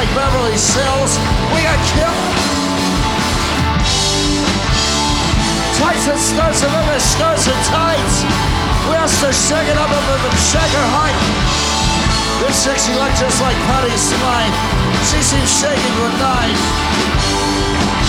like Beverly Sills. We got killed. Tights and skirts and women's skirts and tights. We are still shaking up of them, shake her height. This chick, she looked just like Patty Smythe. She seems shaking good night.